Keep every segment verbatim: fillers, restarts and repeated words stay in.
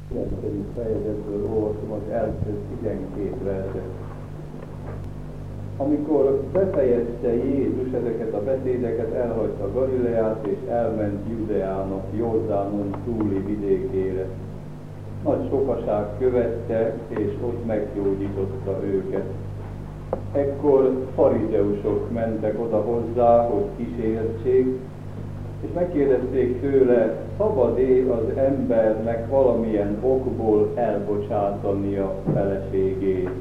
kilencedik fejezetből olvasom az első tizenkét verset. Amikor befejezte Jézus ezeket a beszédeket, elhagyta Galileát és elment Judeának Jordánon túli vidékére. Nagy sokaság követte, és ott meggyógyította őket. Ekkor farizeusok mentek oda hozzá, hogy kísértsék, és megkérdezték tőle, szabad-e az embernek valamilyen okból elbocsátani a feleségét.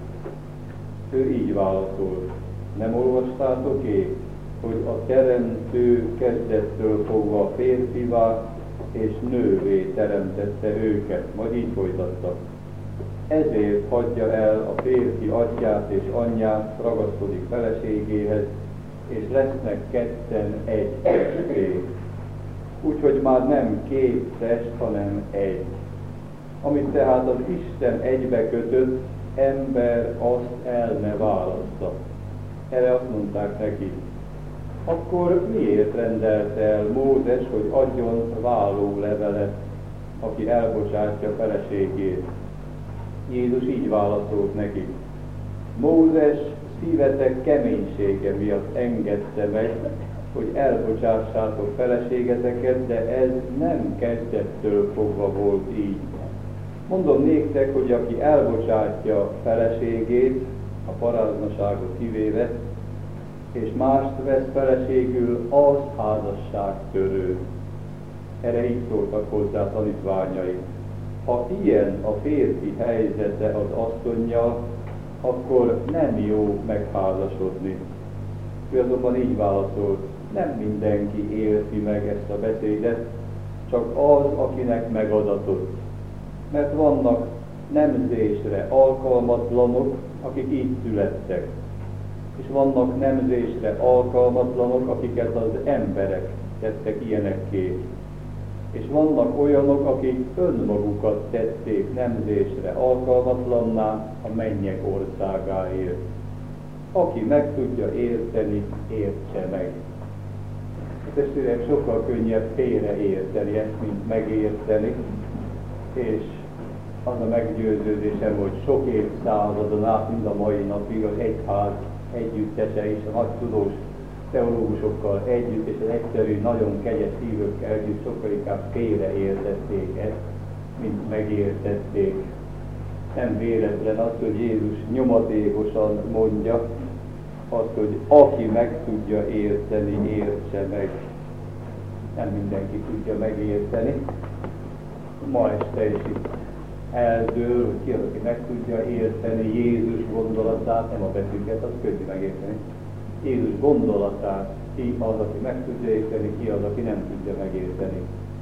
Ő így válaszolt, nem olvastátok-é, hogy a Teremtő kezdettől fogva férfivá és nővé teremtette őket, majd így folytatta. Ezért hagyja el a férfi atyát és anyját, ragaszkodik feleségéhez, és lesznek ketten egy testé. Úgyhogy már nem két test, hanem egy. Amit tehát az Isten egybe kötött, ember azt el ne válassza. Erre azt mondták neki, akkor miért rendelte el Mózes, hogy adjon vállólevelet, aki elbocsátja feleségét? Jézus így válaszolt neki, Mózes szívetek keménysége miatt engedte meg, hogy elbocsássátok feleségeteket, de ez nem kezdettől fogva volt így. Mondom néktek, hogy aki elbocsátja feleségét, a paráznaságot kivéve, és mást vesz feleségül, az házasságtörő. Erre így szóltak hozzá tanítványai. Ha ilyen a férfi helyzete az asszonnyal, akkor nem jó megházasodni. Ő azonban így válaszolt, nem mindenki érti meg ezt a beszédet, csak az, akinek megadatott. Mert vannak nemzésre alkalmatlanok, akik így születtek. És vannak nemzésre alkalmatlanok, akiket az emberek tettek ilyenekké. És vannak olyanok, akik önmagukat tették nemzésre alkalmatlanná a mennyek országáért. Aki meg tudja érteni, értse meg. A testvérek, sokkal könnyebb félreérteni ezt, mint megérteni, és az a meggyőződésem, hogy sok évszázadon át, mind a mai napig az egyház együttese és a nagy tudós teológusokkal együtt, és az egyszerű, nagyon kegyes hívőkkel együtt sokkal inkább félreértették ezt, mint megértették. Nem véletlen az, hogy Jézus nyomatékosan mondja azt, hogy aki meg tudja érteni, értse meg. Nem mindenki tudja megérteni. Ma este is itt eldől, hogy ki az, aki meg tudja érteni Jézus gondolatát, nem a betűket, az könnyű megérteni. Jézus gondolatát, ki az, aki meg tudja érteni, ki az, aki nem tudja megérteni.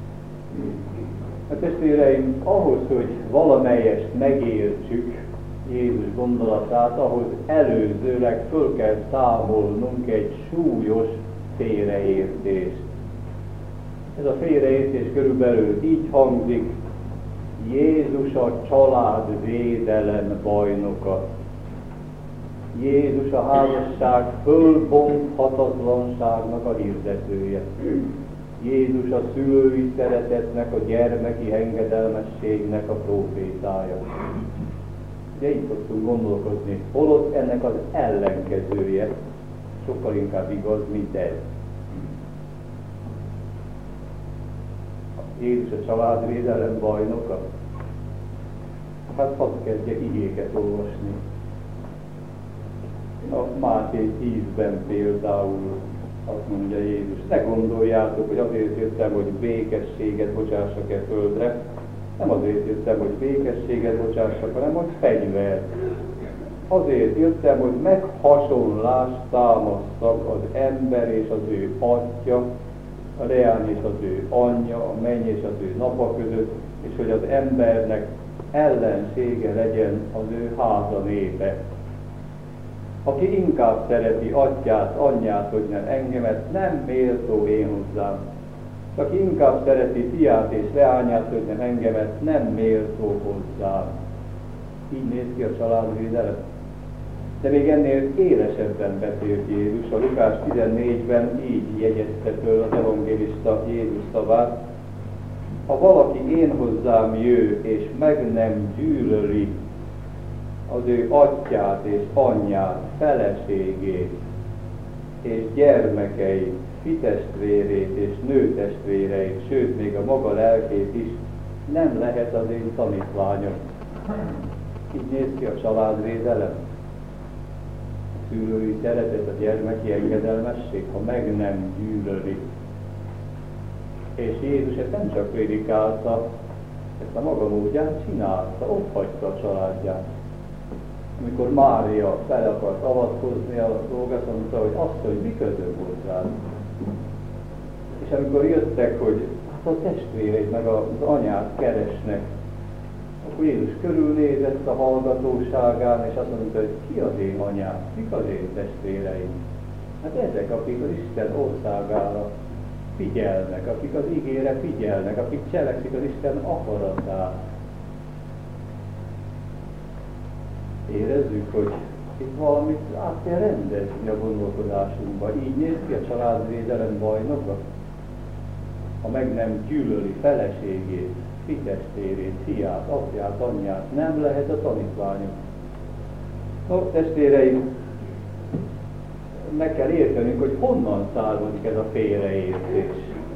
A testvéreim, ahhoz, hogy valamelyest megértsük Jézus gondolatát, ahhoz előzőleg föl kell számolnunk egy súlyos félreértést. Ez a félreértés körülbelül így hangzik, Jézus a családvédelem bajnoka. Jézus a házasság fölbonthatatlanságnak a hirdetője. Jézus a szülői szeretetnek, a gyermeki engedelmességnek a prófétája. Ugye így szoktunk gondolkozni, holott ennek az ellenkezője sokkal inkább igaz, mint ez. Jézus a családvédelem bajnoka. Hát hadd kezdje igéket olvasni. A Máté tízben például azt mondja Jézus, ne gondoljátok, hogy azért jöttem, hogy békességet bocsássak e földre, nem azért jöttem, hogy békességet bocsássak, hanem hogy fegyvert. Azért jöttem, hogy meghasonlást támasztak az ember és az ő atya, a leány és az ő anyja, a menny és az ő napa között, és hogy az embernek ellensége legyen az ő háza népe. Aki inkább szereti atyát, anyját, hogy nem engemet, nem méltó én hozzám. Aki inkább szereti fiát és leányát, hogy nem engemet, nem méltó hozzám. Így néz ki a családvédelem. De még ennél élesebben beszélt Jézus. A Lukás tizennégyben így jegyezte föl az evangélista Jézus szavát. Ha valaki én hozzám jő, és meg nem gyűlöli az ő atyát és anyját, feleségét, és gyermekeit, fitestvérét és nőtestvéreit, sőt még a maga lelkét is, nem lehet az én tanítványom. Így néz ki a családvédelem. A szülői szeretet, a gyermeki engedelmesség, ha meg nem gyűlöli. És Jézus ezt nem csak prédikálta, ezt a maga módján csinálta, ott hagyta a családját. Amikor Mária fel akart avatkozni a dolgot, mondta, hogy azt, hogy mi közön volt rád. És amikor jöttek, hogy hát a testvéreid meg az anyát keresnek, akkor Jézus körülnézett a hallgatóságán, és azt mondta, hogy ki az én anyám, kik az én testvéreim? Hát ezek, akik az Isten országára figyelnek, akik az igére figyelnek, akik cselekszik az Isten akaratát. Érezzük, hogy itt valamit át kell rendezni a gondolkodásunkba. Így néz ki a családvédelem bajnoka. Ha meg nem gyűlöli feleségét, fitestvérét, fiát, apját, anyját, nem lehet a tanítványok. No, testvéreim, meg kell értenünk, hogy honnan származik ez a félreértés.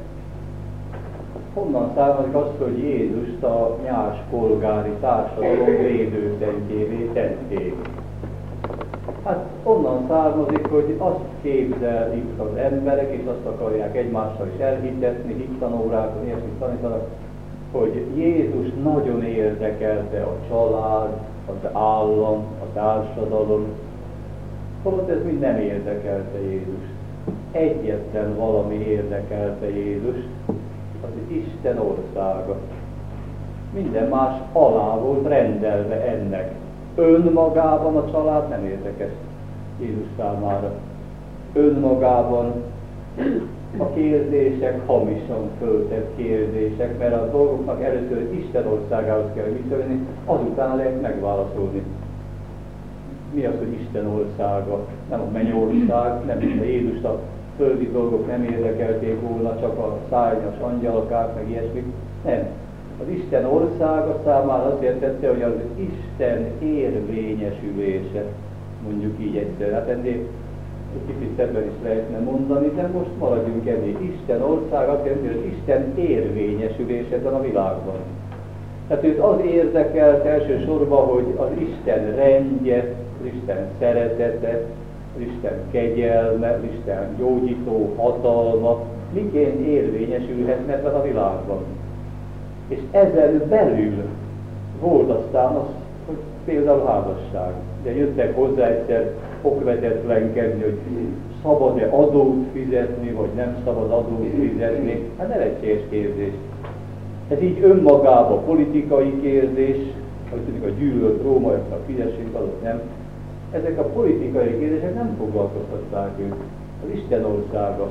Honnan származik az, hogy Jézust a nyárs polgári társadalom védőszentjévé tették. Hát onnan származik, hogy azt képzelik az emberek, és azt akarják egymással is elhitetni, hittanórákon, ilyesmit tanítanak, hogy Jézus nagyon érdekelte a család, az állam, a társadalom, holott ez mind nem érdekelte Jézust. Egyetlen valami érdekelte Jézust, az Isten országa. Minden más alá volt rendelve ennek. Önmagában a család nem érdekes Jézus számára. Önmagában a kérdések hamisan föltett kérdések, mert a dolgoknak először Isten országához kell viszonyulni, azután lehet megválaszolni. Mi az, hogy Isten országa? Nem a mennyország, nem mint a Jézust a földi dolgok nem érdekelték volna, csak a szárnyas angyalokák, meg ilyesmik. Nem. Az Isten országa számára azt jelentette, hogy az Isten érvényesülése, mondjuk így egyszerűen. Hát ennél egy kicsit szebben is lehetne mondani, de most maradjunk ennél. Isten ország azt jelenti, hogy az Isten érvényesülése ezen a világban. Tehát őt az érdekelt elsősorban, hogy az Isten rendje, az Isten szeretete, az Isten kegyelme, az Isten gyógyító hatalma miként érvényesülhetne ebben a világban. És ezen belül volt aztán az, hogy például házasság. De jöttek hozzá egyszer okvetetlenkedni, hogy szabad-e adót fizetni, vagy nem szabad adót fizetni. Hát nevetséges kérdés. Ez így önmagában politikai kérdés, hogy tudjuk, a gyűlölt rómaiaknak fizessünk, azok nem. Ezek a politikai kérdések nem foglalkoztatták őt. Az Isten országa.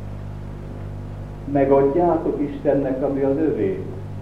Megadjátok Istennek, ami az övé.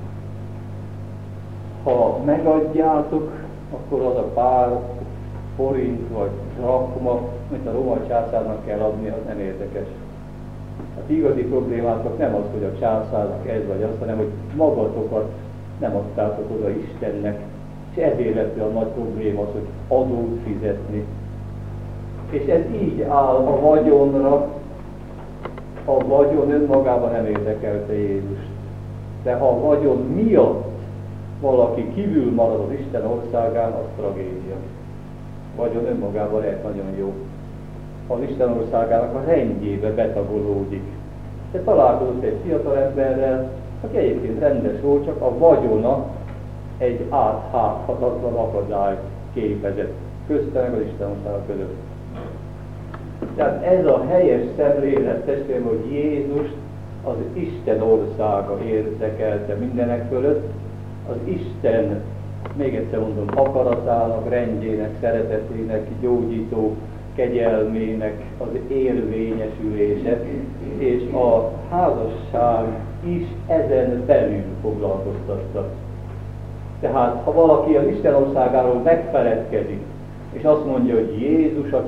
Ha megadjátok, akkor az a pár forint vagy zsakma, amit a római császárnak kell adni, az nem érdekes. Hát igazi problémátok nem az, hogy a császárnak ez vagy az, hanem hogy magatokat nem adtátok oda Istennek, és ezért lett a nagy probléma az, hogy adót fizetni. És ez így áll a vagyonra, a vagyon önmagában nem érdekelte Jézust. De ha a vagyon miatt valaki kívül marad az Isten országán, az tragédia. Vagyon önmagában lehet nagyon jó. Az Isten országának a rendjébe betagolódik. De találkozott egy fiatal emberrel, aki egyébként rendes volt, csak a vagyona egy áthághatatlan akadály képezett közte meg az Isten országa között. Tehát ez a helyes szemlélet, testvérem, hogy Jézust az Isten országa érdekelte mindenek fölött, az Isten, még egyszer mondom, akaratának, rendjének, szeretetének, gyógyító kegyelmének az érvényesülése, és a házasság is ezen belül foglalkoztatta. Tehát, ha valaki az Isten országáról megfeledkezik, és azt mondja, hogy Jézus a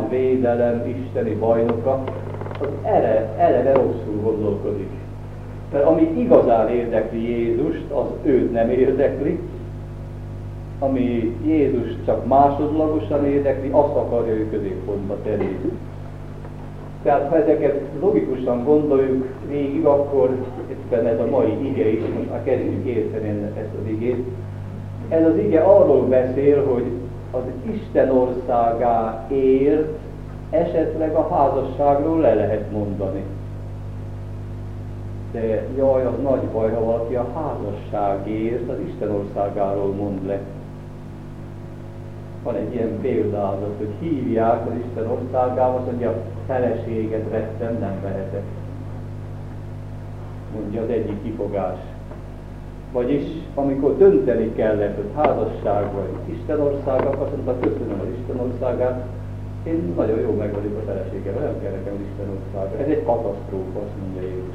családvédelem isteni bajnoka, az ele, eleve rosszul gondolkodik. Mert ami igazán érdekli Jézust, az őt nem érdekli, ami Jézus csak másodlagosan érdekli, azt akarja ő középpontba tenni. Tehát ha ezeket logikusan gondoljuk végig, akkor éppen ez a mai ige is, most már kezdjük érteni ezt az igét. Ez az ige arról beszél, hogy az Isten országáért esetleg a házasságról le lehet mondani. De jaj, az nagy baj, ha valaki a házasságért az Isten országáról mond le. Van egy ilyen példázat, hogy hívják az Isten országába, azt mondja, feleséget vettem, nem vehetek. Mondja az egyik kifogás. Vagyis, amikor dönteni kellett, hogy házasság vagy Isten országa, azt mondta, köszönöm az Isten országát, én nagyon jól meg vagyok a feleségemmel, nem kell nekem az Isten országa. Ez egy katasztrófa, azt mondja Jézus.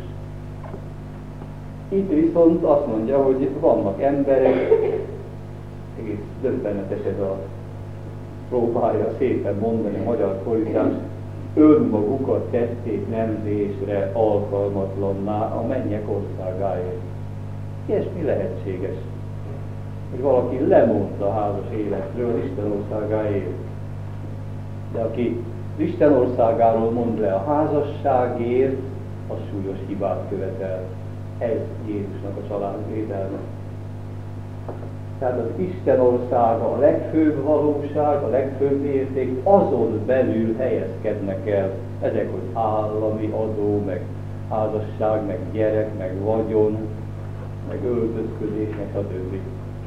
Itt viszont azt mondja, hogy vannak emberek, egész döbbenetes ez a próbálja szépen mondani a magyar fordítás, önmagukat tették nemzésre alkalmatlanná a mennyek országáért. Ilyesmi lehetséges, hogy valaki lemond a házas életről az Isten országáért. De aki Isten országáról mond le a házasságért, az súlyos hibát követel. Ez Jézusnak a családvédelme. Tehát az Isten országa a legfőbb valóság, a legfőbb érték, azon belül helyezkednek el ezek, hogy állami adó, meg házasság, meg gyerek, meg vagyon, meg öltözködés, meg stb.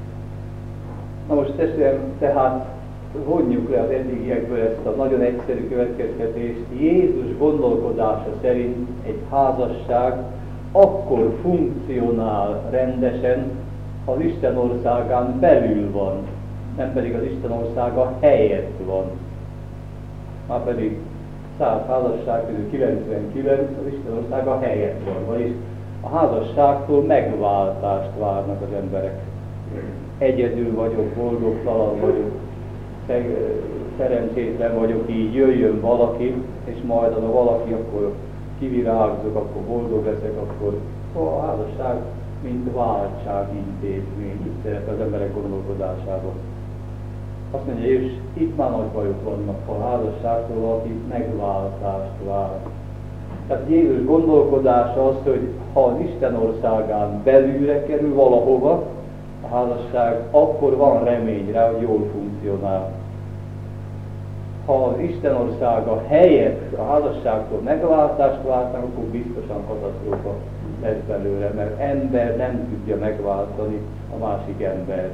Na most testvérem, tehát vonjuk le az eddigiekből ezt a nagyon egyszerű következtetést. Jézus gondolkodása szerint egy házasság akkor funkcionál rendesen, ha az Isten országán belül van, nem pedig az Isten országa helyett van. Már pedig száz házasság közül kilencvenkilenc az Isten országa helyett van, vagyis a házasságtól megváltást várnak az emberek. Egyedül vagyok, boldogtalan vagyok, szerencsétlen vagyok, így jöjjön valaki, és majd az a valaki, akkor kivirágzok, akkor boldog leszek, akkor a házasság mint váltságintézmény, itt szerepel az emberek gondolkodásában. Azt mondja Jézus, itt már nagy bajok vannak, ha a házasságtól valaki megváltást vár. Tehát Jézus gondolkodása az, hogy ha az Isten országán belülre kerül valahova a házasság, akkor van remény rá, hogy jól funkcionál. Ha az Isten országa helyett a házasságtól megváltást várnak, akkor biztosan katasztrófa lesz belőle, mert ember nem tudja megváltani a másik embert.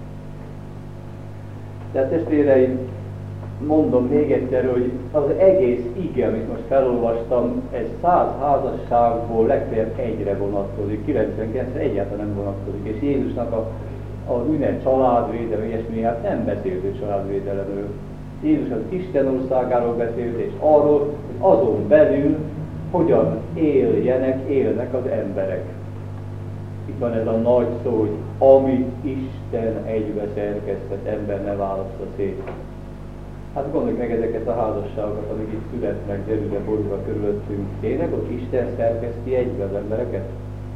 Tehát testvéreim, mondom még egyszer, hogy az egész ige, amit most felolvastam, ez száz házasságból legfeljebb egyre vonatkozik, kilencvenkilencre egyáltalán nem vonatkozik, és Jézusnak a, a ünnep családvédelem, ilyesmi, hát nem beszélt ő családvédelemről. Jézus az Isten országáról beszélt, és arról, hogy azon belül hogyan éljenek, élnek az emberek. Itt van ez a nagy szó, hogy amit Isten egybe szerkesztett, ember ne válassza szét. Hát gondoljuk meg ezeket a házasságokat, amik itt születnek, gyerűre, borúra körülöttünk. Tényleg ott Isten szerkeszti egybe az embereket?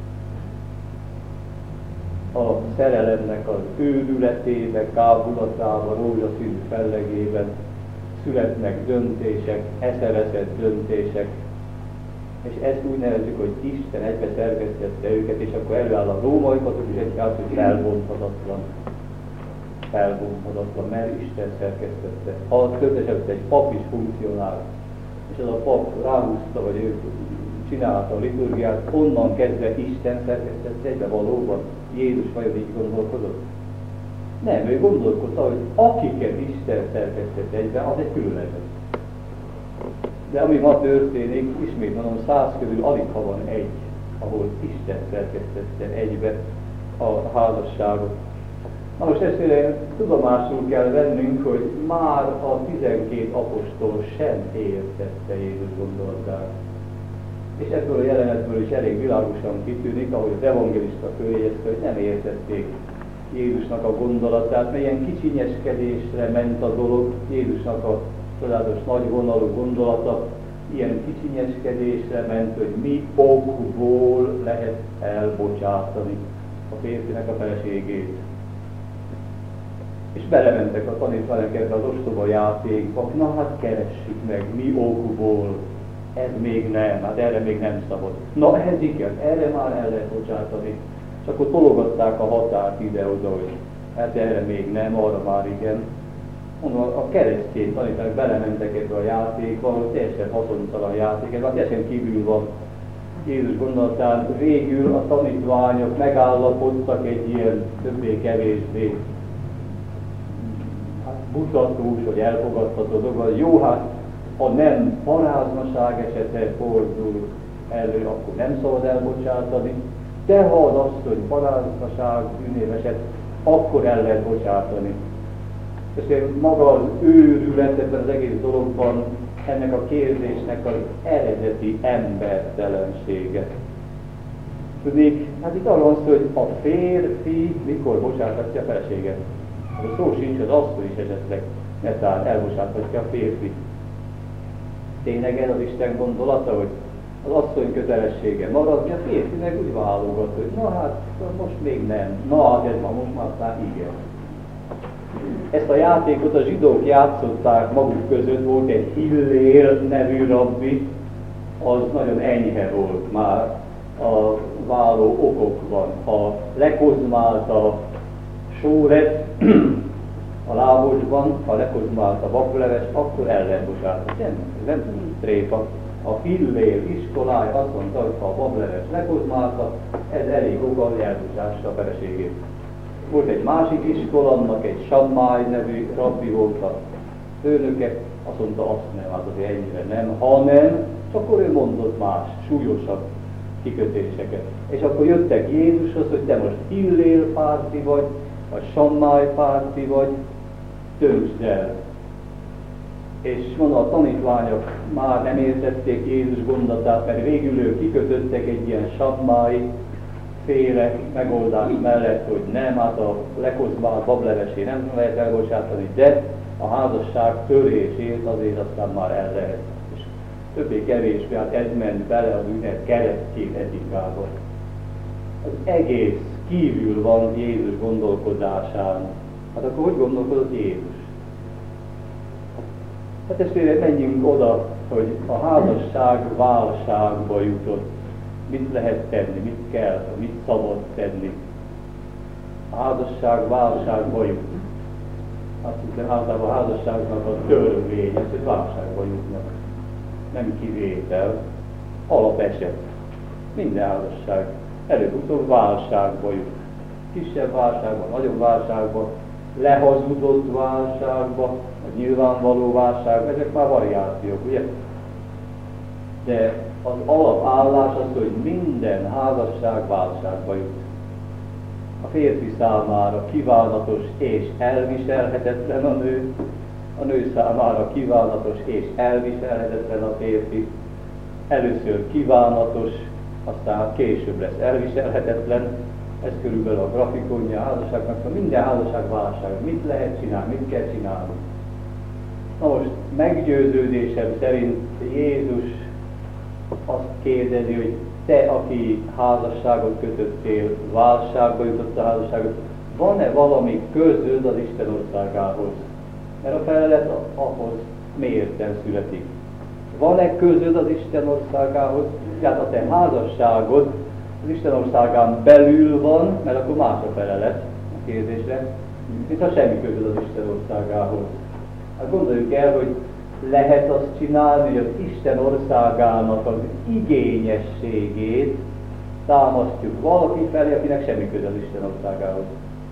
A szerelemnek az őrületében, kábulatában, rózsaszínű fellegében születnek döntések, eszeveszett döntések, és ezt úgy nevezzük, hogy Isten egybe szerkesztette őket, és akkor előáll a római katolikus egyház, hogy felbonthatatlan. Felbonthatatlan, mert Isten szerkesztette. Ha több esetben egy pap is funkcionál, és az a pap ráhúzta, vagy ő csinálta a liturgiát, onnan kezdve Isten szerkesztette egybe valóban. Jézus vajon így gondolkodott? Nem, ő gondolkodta, hogy akiket Isten szerkesztett egybe, az egy különleges. De ami ma történik, ismét mondom, száz közül alig ha van egy, ahol Isten szerkesztette egybe a házasságot. Na most ezt tudomásul kell vennünk, hogy már a tizenkét apostol sem értette Jézus gondolatát. És ebből a jelenetből is elég világosan kitűnik, ahogy az evangelista följegyezte, hogy nem értették Jézusnak a gondolatát, mert ilyen kicsinyeskedésre ment a dolog, Jézusnak a csodálatos nagyvonalú gondolata ilyen kicsinyeskedésre ment, hogy mi okból lehet elbocsátani a férfinek a feleségét. És belementek a tanítványok ebbe az ostoba játékba, na hát keressük meg, mi okból, ez még nem, hát erre még nem szabad. Na ez igen, erre már el lehet bocsátani. És akkor tologatták a határt ide-oda, hogy hát erre még nem, arra már igen. Mondom, a keresztény tanítványok belementek ebbe a játékba, hogy teljesen haszontalan játék, ez már teljesen kívül van Jézus gondolatán. Végül a tanítványok megállapodtak egy ilyen többé-kevésbé mutatós, hogy elfogadható dolog. Jó, hát ha nem paráznaság esete fordul elő, akkor nem szabad elbocsátani, de ha az asszony paráznaság bűnév eset, akkor el lehet bocsátani. És maga az őrület ebben az egész dologban ennek a kérdésnek az eredeti embertelensége. Tudnék, hát itt arról van szó, hogy a férfi mikor bocsáthatja a feleséget. A szó sincs, az asszony is esetleg netán elbocsáthatja a férfi. Tényleg ez az Isten gondolata, hogy az asszony kötelessége maradni, a férfi meg úgy válogat, hogy na hát most még nem, na hát ez ma most már aztán igen. Ezt a játékot a zsidók játszották maguk között, volt egy Hillél nevű rabbi, az nagyon enyhe volt már a váló okokban. Ha lekozmált a sóret a lábosban, ha lekozmált a bakleves, akkor el lehet bocsátani. Nem, nem tréfa. A Hillél iskolája azt mondta, hogy ha a bableves lekozmálta, ez elég oka, hogy elbocsássa a feleségét. Volt egy másik iskola, annak egy Sammáj nevű rabbi volt a főnöke, azt mondta, azt nem, az azért ennyire nem, hanem, és akkor ő mondott más, súlyosabb kikötéseket. És akkor jöttek Jézushoz, hogy te most Hillél párti vagy, vagy Sammáj párti vagy, döntsd el. És mondom, a tanítványok már nem értették Jézus gondolatát, mert végül ők kikötöttek egy ilyen Sammáj féle megoldás mellett, hogy nem, hát a lekozmált bablevesé nem lehet elbocsátani, de a házasság törését azért aztán már el lehet. És többé-kevésbé, hát ez ment bele az ügynet keresztény etikába. Az egész kívül van Jézus gondolkodásán. Hát akkor hogy gondolkodott Jézus? Hát ezt menjünk oda, hogy a házasság válságba jutott. Mit lehet tenni, mit kell, mit szabad tenni. A házasság válságba jut. Azt hiszem, általában a házasságnak a törvény, ez, hogy válságba jutnak. Nem kivétel, alapeset. Minden házasság előbb-utóbb válságba jut. Kisebb válságban, nagyobb válságban, lehazudott válságba, vagy nyilvánvaló válságba, ezek már variációk, ugye? De az alapállás az, hogy minden házasság válságba jut. A férfi számára kívánatos és elviselhetetlen a nő, a nő számára kívánatos és elviselhetetlen a férfi. Először kívánatos, aztán később lesz elviselhetetlen. Ez körülbelül a grafikonja a házasságnak, szóval minden házasság válság. Mit lehet csinálni, mit kell csinálni? Na most meggyőződésem szerint Jézus azt kérdezi, hogy te, aki házasságot kötöttél, válságba jutott a házasságot, van-e valami közöd az Isten országához? Mert a felelet ahhoz mérten születik. Van-e közöd az Isten országához? Tehát a te házasságod az Isten országán belül van, mert akkor más a felelet a kérdésre, mint ha semmi közöd az Isten országához. Hát gondoljuk el, hogy lehet azt csinálni, hogy az Isten országának az igényességét támasztjuk valaki felé, akinek semmi köze az Isten országához.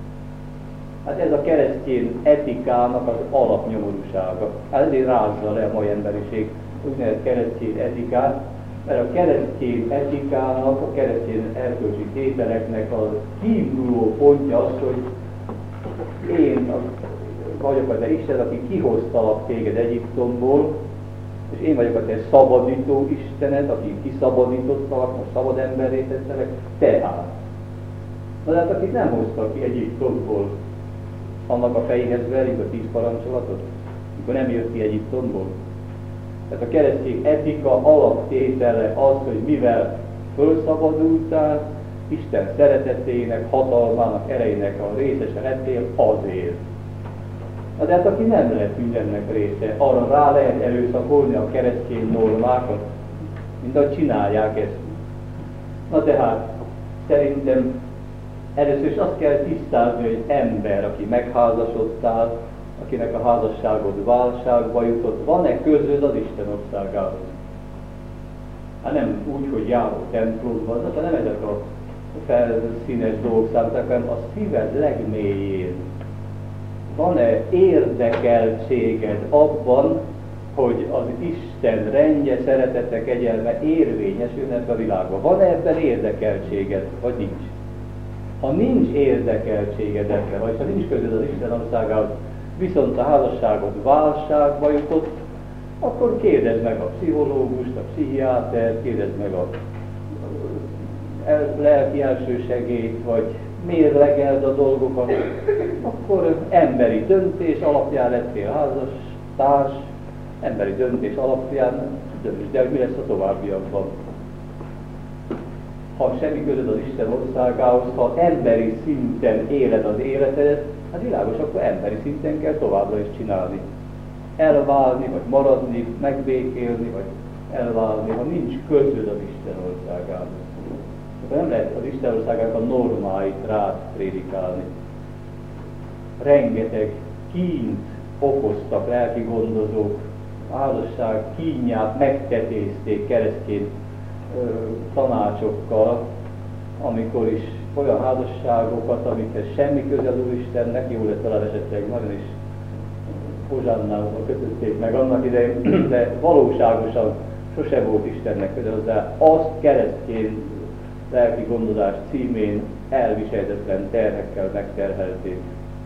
Hát ez a keresztény etikának az alapnyomorúsága. Hát ezért rázza le a mai emberiség úgynevezett keresztény etikát, mert a keresztény etikának, a keresztény erkölcsi tételeknek a kiinduló pontja az, hogy én vagyok a te Isten, aki kihoztalak téged Egyiptomból, és én vagyok a te szabadító Istened, aki kiszabadítottalak, most szabad emberré tettelek, tehát. Na de hát akit nem hoztak ki Egyiptomból, annak a fejéhez verik a tíz parancsolatot, mikor nem jött ki Egyiptomból. Tehát a keresztény etika alaptétele az, hogy mivel fölszabadultál, Isten szeretetének, hatalmának, erejének a részese lettél azért. Na de hát aki nem lehet mindennek része, arra rá lehet erőszakolni a keresztény normákat, mint ahogy csinálják ezt. Na de hát szerintem először is azt kell tisztázni, hogy ember, aki megházasodtál, akinek a házasságod válságba jutott, van-e közöd az Isten országához? Hát nem úgy, hogy járok templomban, de nem ezek a felszínes dolgok számítanak, hanem a szíved legmélyén. Van-e érdekeltséged abban, hogy az Isten rendje, szeretete, kegyelme érvényesül ebben a világban? Van-e ebben érdekeltséged, vagy nincs? Ha nincs érdekeltséged ebben, vagy ha nincs közöd az Isten országához, viszont a házasságod válságba jutott, akkor kérdezd meg a pszichológust, a pszichiátert, kérdezd meg a lelki elsősegélyt, vagy mérlegeld a dolgokat, akkor emberi döntés alapján lettél házas, társ, emberi döntés alapján döntsd el, mi lesz a továbbiakban. Ha semmi közöd az Isten országához, ha emberi szinten éled az életedet, hát világos, akkor emberi szinten kell továbbra is csinálni. Elválni, vagy maradni, megbékélni, vagy elválni, ha nincs közöd az Isten országához. Akkor nem lehet az Isten országának a normáit rád prédikálni. Rengeteg kínt okoztak lelki gondozók, a házasság kínját megtetézték keresztény ö, tanácsokkal, amikor is olyan házasságokat, amikhez semmi köze az Úristennek, jó lett talán esetleg nagyon is Hozsánnával kötötték meg annak idején, de valóságosan sose volt Istennek köze hozzá. Azt keresztény lelki gondozás címén elviselhetetlen terhekkel megterhelték.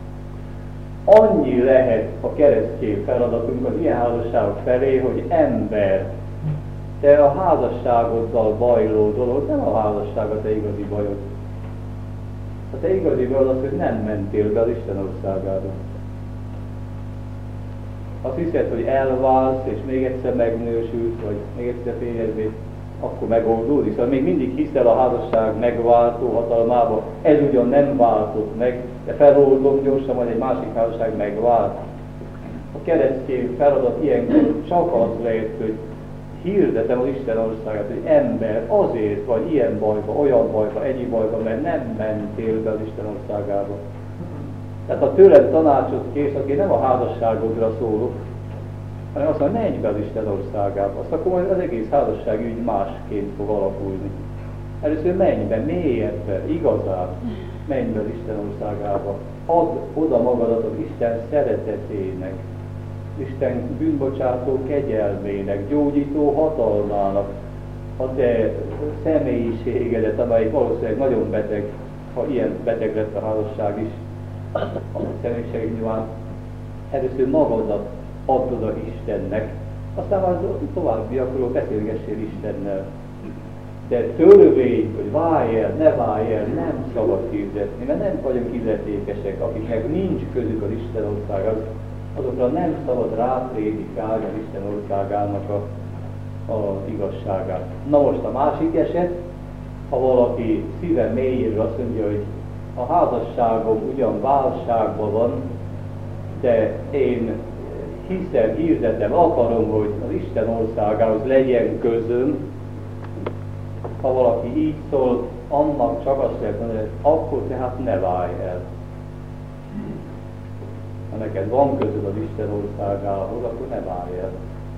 Annyi lehet a keresztény feladatunk az ilyen házasságok felé, hogy ember, te a házasságoddal bajló dolog, nem a házasság a te igazi bajod. A te igazi bajod az, hogy nem mentél be az Isten országába. Azt hiszed, hogy elválsz, és még egyszer megnősülsz, vagy még egyszer fényezés, akkor megoldódik. Szóval még mindig hiszel a házasság megváltó hatalmába, ez ugyan nem váltott meg, de feloldom gyorsan, majd egy másik házasság megvált. A keresztény feladat ilyenkor csak az lehet, hogy hirdetem az Isten országát, hogy ember, azért vagy ilyen bajba, olyan bajba, egyi bajba, mert nem mentél be az Isten országába. Tehát ha tőled tanácsot kérsz, akkor nem a házasságodra szólok, hanem azt mondja, menj be az Isten országába. Azt akkor majd az egész házasságügy másként fog alakulni. Először menj be, mélyebbre, igazán menj be az Isten országába. Add oda magadat az Isten szeretetének, Isten bűnbocsátó kegyelmének, gyógyító hatalmának, a te személyiségedet, amelyik valószínűleg nagyon beteg, ha ilyen beteg lett a házasság is, a személyiség nyilván először magadat add oda Istennek, aztán már továbbiakról beszélgessél Istennel. De törvény, hogy válj el, ne válj el, nem szabad hirdetni, mert nem vagyunk illetékesek, akiknek nincs közük az Isten országához, azokra nem szabad ráprédikálni az Isten országának a, a igazságát. Na most a másik eset, ha valaki szíve mélyéről azt mondja, hogy a házasságom ugyan válságban van, de én hiszem, hirdetem, akarom, hogy az Isten országához legyen közöm. Ha valaki így szól, annak csak azt lehet mondani, hogy akkor tehát ne válj el. Ha neked van közöd az Isten országához, akkor ne válj el.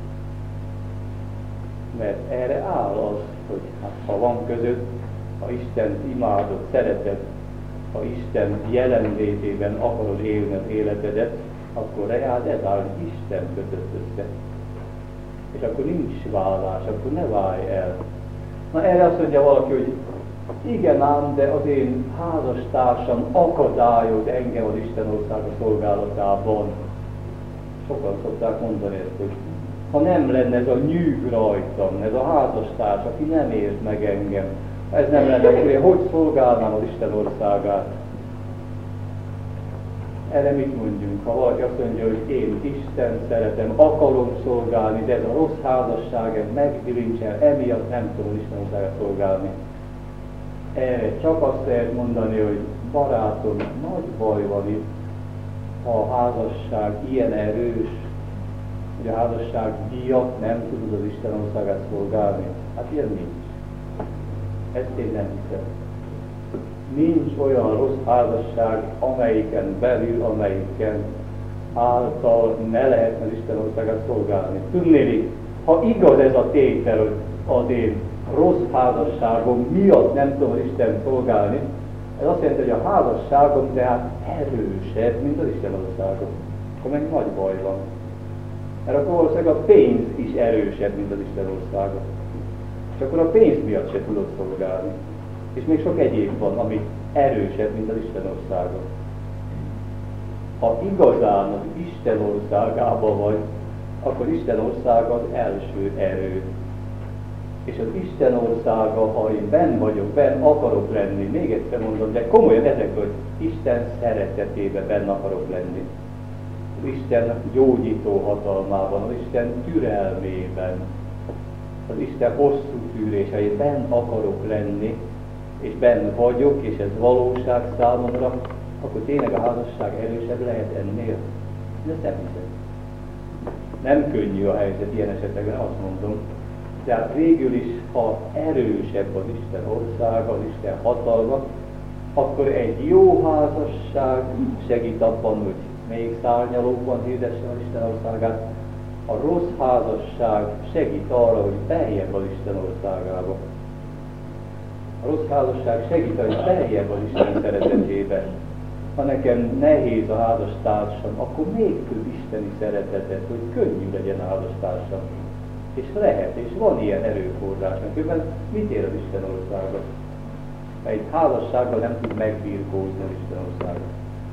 Mert erre áll az, hogy hát, ha van közöd, ha Isten imádod, szereted, ha Isten jelenlétében akarod élni az életedet, akkor reád ezáltal Isten kötött össze. És akkor nincs válás, akkor ne válj el. Na erre azt mondja valaki, hogy igen ám, de az én házastársam akadályoz engem az Isten országa szolgálatában. Sokan szokták mondani ezt, hogy ha nem lenne ez a nyűg rajtam, ez a házastárs, aki nem ért meg engem, ha ez nem lenne, akkor én hogy szolgálnám az Isten országát? Erre mit mondjunk? Ha valaki azt mondja, hogy én Isten szeretem, akarom szolgálni, de ez a rossz házasság, ez megbilincsel, emiatt nem tudom Isten országát szolgálni. Erre csak azt lehet mondani, hogy barátom, nagy baj van itt, ha a házasság ilyen erős, hogy a házasság miatt nem tudod az Isten országát szolgálni. Hát ilyen nincs. Ezt én nem hiszem. Nincs olyan rossz házasság, amelyiken belül, amelyiken által ne lehetne az Isten országát szolgálni. Tudnélik, ha igaz ez a tétel, hogy az én rossz házasságom miatt nem tudom az Isten szolgálni, ez azt jelenti, hogy a házasságom tehát erősebb, mint az Isten országom. Akkor meg nagy baj van. Mert akkor valószínűleg a pénz is erősebb, mint az Isten országa. És akkor a pénz miatt se tudod szolgálni. És még sok egyéb van, ami erősebb, mint az Isten országa. Ha igazán az Isten országában vagy, akkor Isten országa az első erő. És az Isten országa, ha én benn vagyok, benn akarok lenni, még egyszer mondom, de komolyan ezek, hogy Isten szeretetében benn akarok lenni. Az Isten gyógyító hatalmában, az Isten türelmében, az Isten hosszú tűrése, én benn akarok lenni, és benn vagyok, és ez valóság számomra, akkor tényleg a házasság erősebb lehet ennél. De ezt nem hiszem. Nem könnyű a helyzet ilyen esetekben, azt mondom. Tehát végül is, ha erősebb az Isten országa, az Isten hatalma, akkor egy jó házasság segít abban, hogy még szárnyalókban hirdessen az Isten országát. A rossz házasság segít arra, hogy beljebb az Isten országába. A rossz házasság segít, hogy beljebb az Isten szeretetébe. Ha nekem nehéz a házastársam, akkor még több isteni szeretetet, hogy könnyű legyen a házastársam. És lehet, és van ilyen erőforrásnak. Különben mit ér az Isten országa? Mert egy házassággal nem tud megbirkózni az Isten országa.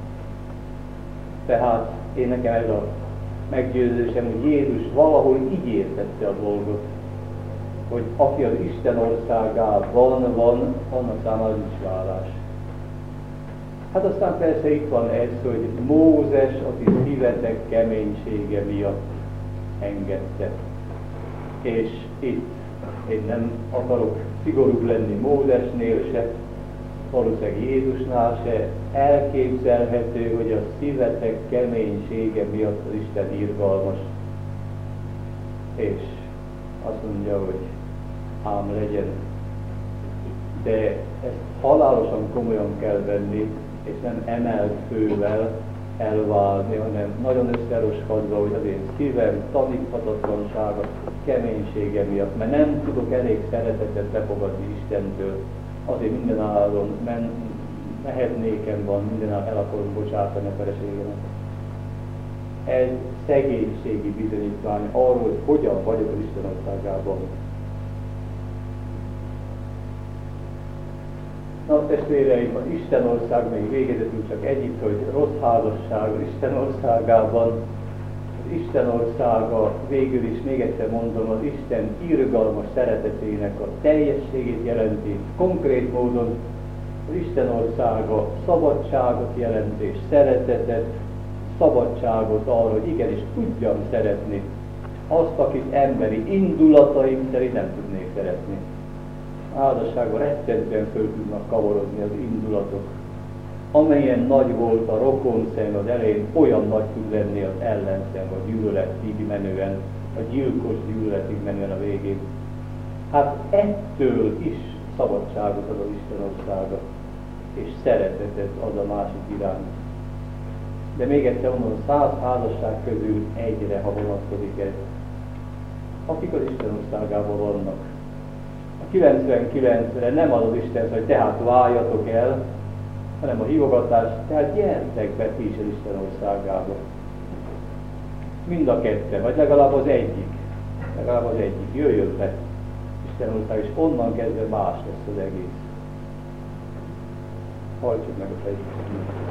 Tehát én nekem ez a meggyőződésem, hogy Jézus valahol így értette a dolgot, hogy aki az Isten országában van, annak számára nincs válás. Hát aztán persze itt van ez, hogy Mózes a ti szívetek keménysége miatt engedte. És itt én nem akarok szigorúbb lenni Mózesnél se, valószínűleg Jézusnál se, elképzelhető, hogy a szívetek keménysége miatt az Isten irgalmas. És azt mondja, hogy ám legyen. De ezt halálosan komolyan kell venni, és nem emelt fővel elválni, hanem nagyon összeroskadva, hogy az én szívem taníthatatlansága, keménysége miatt, mert nem tudok elég szeretetet befogadni Istentől, azért mindenáron men, mehetnékem van, mindenáron el akarom bocsátani a feleségemet. Ez szegénységi bizonyítvány arról, hogy hogyan vagyok az Isten országában. Na testvéreim, az Isten ország még végezetül csak egyik, hogy rossz házasság az Isten országában. Az Isten országa végül is, még egyszer mondom, az Isten irgalmas szeretetének a teljességét jelenti. Konkrét módon az Isten országa szabadságot jelent és szeretetet, szabadságot arra, hogy igenis tudjam szeretni azt, akit emberi indulataim szerint nem tudnék szeretni. A házasságban rettentően föl tudnak kavarodni az indulatok. Amelyen nagy volt a rokonszem az elején, olyan nagy tud lenni az ellenszem, a gyűlöletig menően, a gyilkos gyűlöletig menően a végén. Hát ettől is szabadságot ad az Isten országa, és szeretetet ad a másik iránt. De még egyszer mondom, száz házasság közül egyre, ha vonatkozik ez, akik az Isten országában vannak. A kilencvenkilencre nem az az Isten, hogy tehát váljatok el, hanem a hívogatás, tehát gyertek be ti is az Isten országába. Mind a ketten, vagy legalább az egyik. Legalább az egyik. Jöjjön be Isten ország, és onnan kezdve más lesz az egész. Hajtsuk meg a fejét.